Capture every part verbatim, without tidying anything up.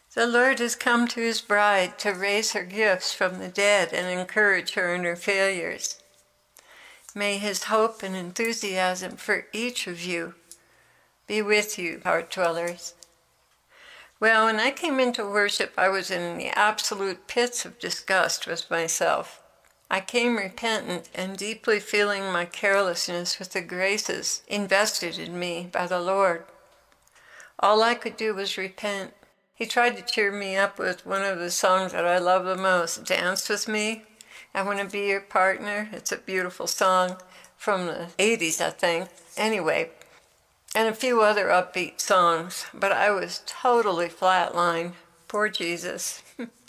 The Lord has come to his bride to raise her gifts from the dead and encourage her in her failures. May his hope and enthusiasm for each of you be with you, heart dwellers. Well, when I came into worship, I was in the absolute pits of disgust with myself. I came repentant and deeply feeling my carelessness with the graces invested in me by the Lord. All I could do was repent. He tried to cheer me up with one of the songs that I love the most, Dance With Me. I Want to Be Your Partner. It's a beautiful song from the eighties, I think. Anyway, and a few other upbeat songs, but I was totally flatlined. Poor Jesus.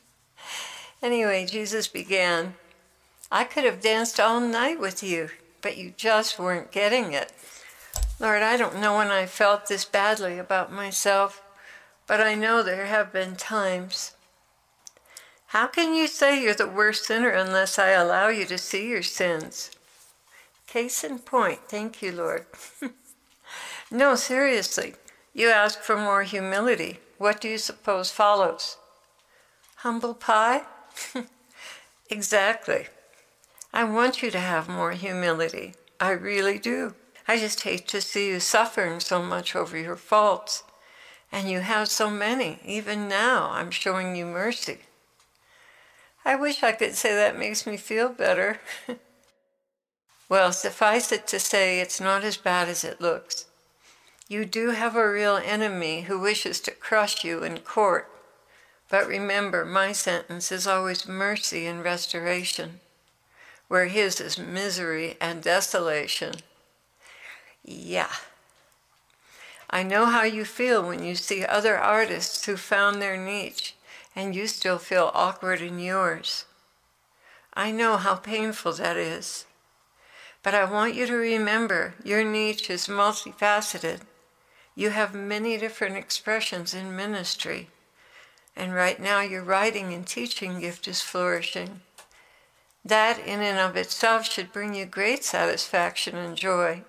Anyway, Jesus began, I could have danced all night with you, but you just weren't getting it. Lord, I don't know when I felt this badly about myself, but I know there have been times. How can you say you're the worst sinner unless I allow you to see your sins? Case in point, thank you, Lord. No, seriously, you ask for more humility. What do you suppose follows? Humble pie? Exactly. I want you to have more humility. I really do. I just hate to see you suffering so much over your faults. And you have so many. Even now, I'm showing you mercy. I wish I could say that makes me feel better. Well, suffice it to say, it's not as bad as it looks. You do have a real enemy who wishes to crush you in court. But remember, my sentence is always mercy and restoration, where his is misery and desolation. Yeah. I know how you feel when you see other artists who found their niche and you still feel awkward in yours. I know how painful that is. But I want you to remember your niche is multifaceted. You have many different expressions in ministry. And right now your writing and teaching gift is flourishing. That in and of itself should bring you great satisfaction and joy.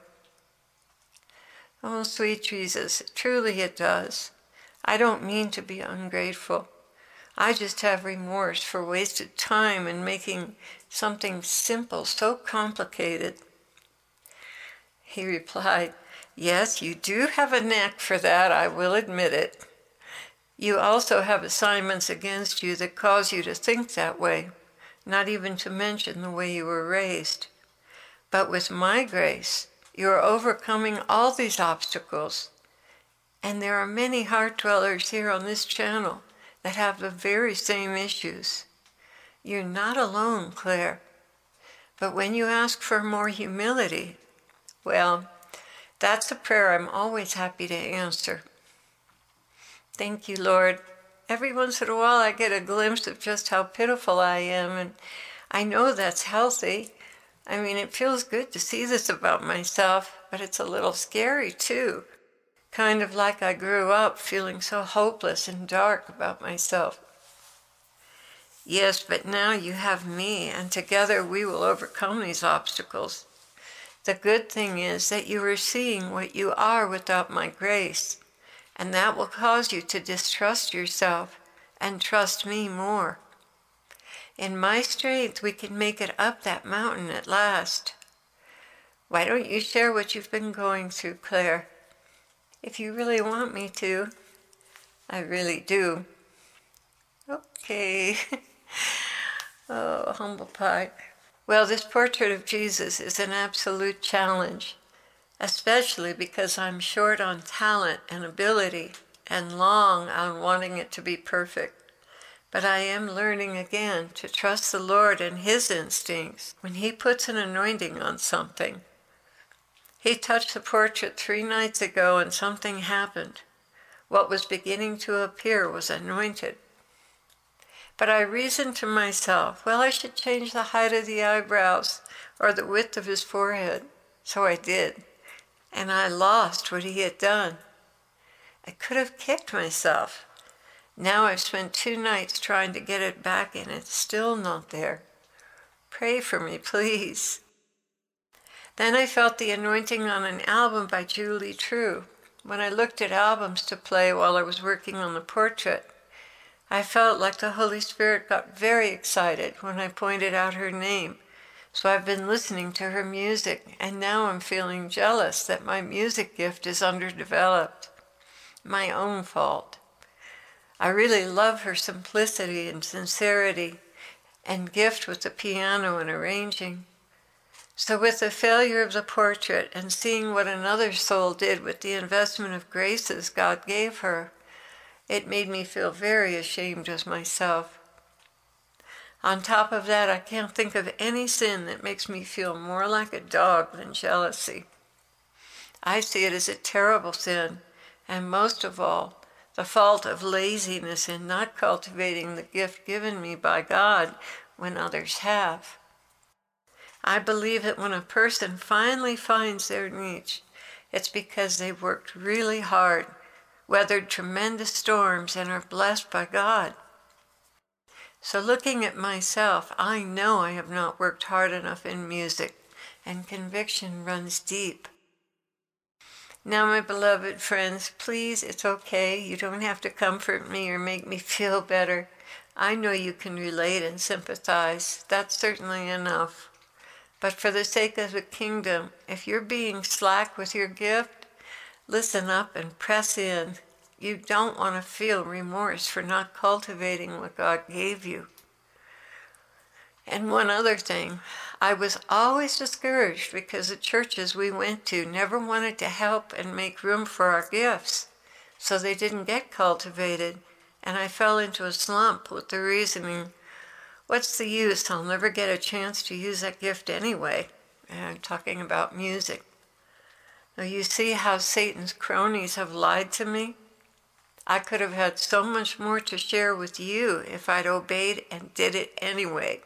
Oh, sweet Jesus, truly it does. I don't mean to be ungrateful. I just have remorse for wasted time in making something simple so complicated. He replied, yes, you do have a knack for that, I will admit it. You also have assignments against you that cause you to think that way, not even to mention the way you were raised. But with my grace, you are overcoming all these obstacles. And there are many heart dwellers here on this channel that have the very same issues. You're not alone, Claire. But when you ask for more humility, well, that's a prayer I'm always happy to answer. Thank you, Lord. Every once in a while I get a glimpse of just how pitiful I am, and I know that's healthy. I mean, it feels good to see this about myself, but it's a little scary too. Kind of like I grew up feeling so hopeless and dark about myself. Yes, but now you have me, and together we will overcome these obstacles. The good thing is that you are seeing what you are without my grace, and that will cause you to distrust yourself and trust me more. In my strength, we can make it up that mountain at last. Why don't you share what you've been going through, Claire? If you really want me to. I really do. Okay. Oh, humble pie. Well, this portrait of Jesus is an absolute challenge, especially because I'm short on talent and ability and long on wanting it to be perfect. But I am learning again to trust the Lord and his instincts when he puts an anointing on something. He touched the portrait three nights ago and something happened. What was beginning to appear was anointed. But I reasoned to myself, well, I should change the height of the eyebrows or the width of his forehead. So I did. And I lost what he had done. I could have kicked myself. Now I've spent two nights trying to get it back and it's still not there. Pray for me, please. Then I felt the anointing on an album by Julie True. When I looked at albums to play while I was working on the portrait, I felt like the Holy Spirit got very excited when I pointed out her name. So I've been listening to her music, and now I'm feeling jealous that my music gift is underdeveloped. My own fault. I really love her simplicity and sincerity and gift with the piano and arranging. So with the failure of the portrait and seeing what another soul did with the investment of graces God gave her, it made me feel very ashamed of myself. On top of that, I can't think of any sin that makes me feel more like a dog than jealousy. I see it as a terrible sin, and most of all, the fault of laziness in not cultivating the gift given me by God when others have. I believe that when a person finally finds their niche, it's because they've worked really hard, weathered tremendous storms, and are blessed by God. So looking at myself, I know I have not worked hard enough in music, and conviction runs deep. Now, my beloved friends, please, it's okay. You don't have to comfort me or make me feel better. I know you can relate and sympathize. That's certainly enough. But for the sake of the kingdom, if you're being slack with your gift, listen up and press in. You don't want to feel remorse for not cultivating what God gave you. And one other thing, I was always discouraged because the churches we went to never wanted to help and make room for our gifts, so they didn't get cultivated, and I fell into a slump with the reasoning, what's the use? I'll never get a chance to use that gift anyway. And I'm talking about music. Now you see how Satan's cronies have lied to me? I could have had so much more to share with you if I'd obeyed and did it anyway.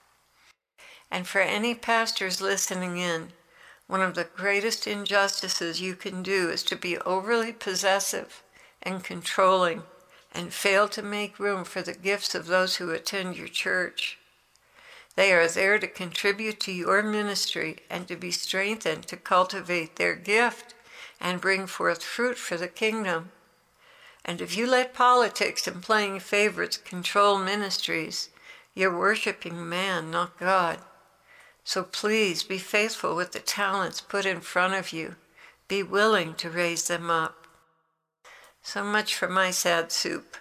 And for any pastors listening in, one of the greatest injustices you can do is to be overly possessive and controlling and fail to make room for the gifts of those who attend your church. They are there to contribute to your ministry and to be strengthened to cultivate their gift and bring forth fruit for the kingdom. And if you let politics and playing favorites control ministries, you're worshiping man, not God. So please be faithful with the talents put in front of you. Be willing to raise them up. So much for my sad soup.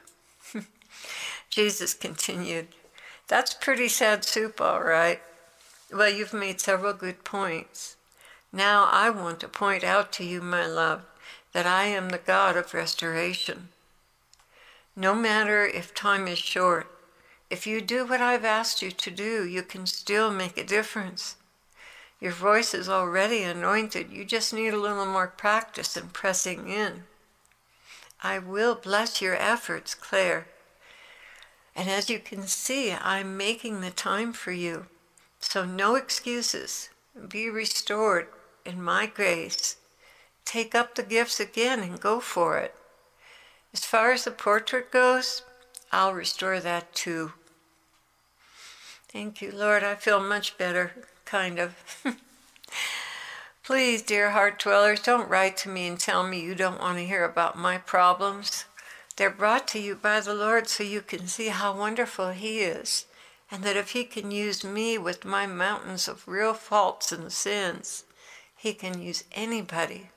Jesus continued, that's pretty sad soup, all right. Well, you've made several good points. Now I want to point out to you, my love, that I am the God of restoration. No matter if time is short, if you do what I've asked you to do, you can still make a difference. Your voice is already anointed. You just need a little more practice and pressing in. I will bless your efforts, Claire. And as you can see, I'm making the time for you. So no excuses. Be restored in my grace. Take up the gifts again and go for it. As far as the portrait goes, I'll restore that too. Thank you, Lord. I feel much better, kind of. Please, dear heart dwellers, don't write to me and tell me you don't want to hear about my problems. They're brought to you by the Lord so you can see how wonderful He is, and that if He can use me with my mountains of real faults and sins, He can use anybody.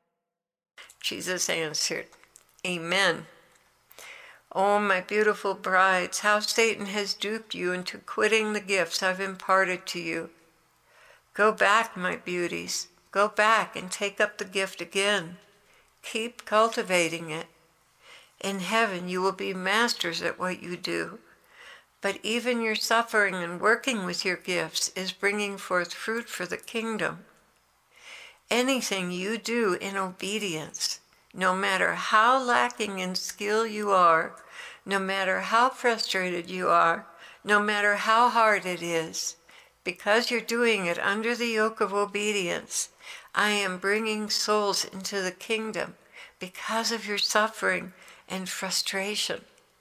Jesus answered, Amen. Oh, my beautiful brides, how Satan has duped you into quitting the gifts I've imparted to you. Go back, my beauties. Go back and take up the gift again. Keep cultivating it. In heaven, you will be masters at what you do. But even your suffering and working with your gifts is bringing forth fruit for the kingdom. Anything you do in obedience, no matter how lacking in skill you are, no matter how frustrated you are, no matter how hard it is, because you're doing it under the yoke of obedience, I am bringing souls into the kingdom because of your suffering and frustration.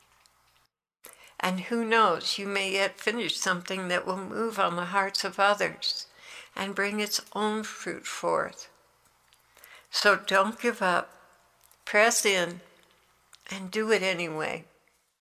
And who knows, you may yet finish something that will move on the hearts of others and bring its own fruit forth. So don't give up. Press in and do it anyway.